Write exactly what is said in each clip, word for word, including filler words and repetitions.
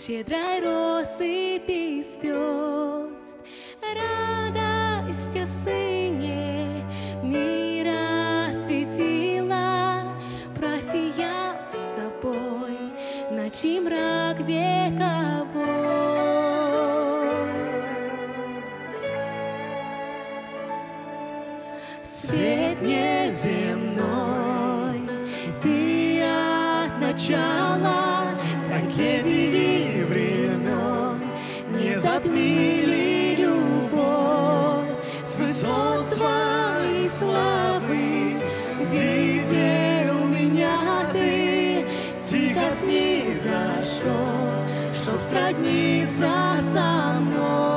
щедрой россыпи звезд. Радость о Сыне мира светила, просияв собой ночи мрак вековой. Свет неземной, ты от начала трагедии времен не затмили любовь с высот своей славы. Видел меня ты, тихо снизошел, чтоб сродниться со мной.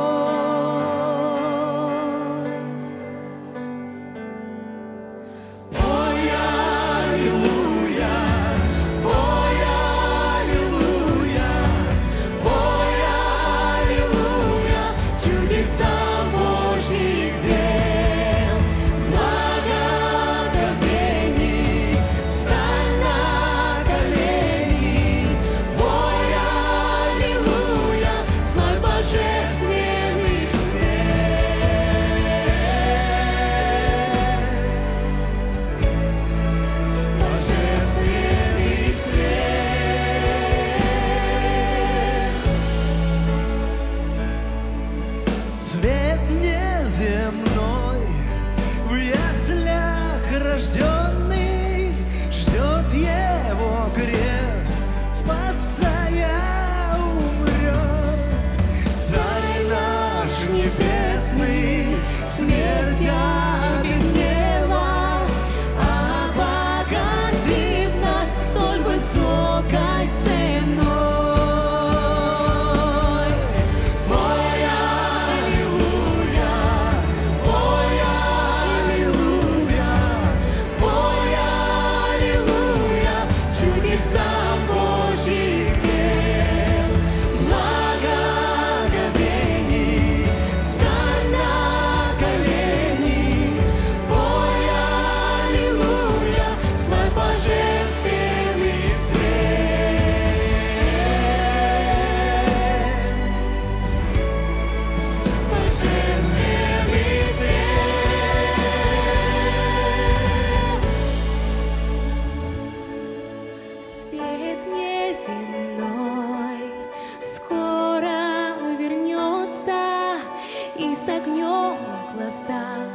Свет неземной, в яслях рожденный, ждет его крест, спасая умрет. Царь наш небесный смерть обеднела, обогатив нас столь высокой ценой. Свет неземной скоро увернется, и с огнем в глазах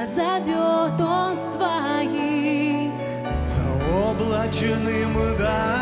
позовет он своих. Заоблаченным, да,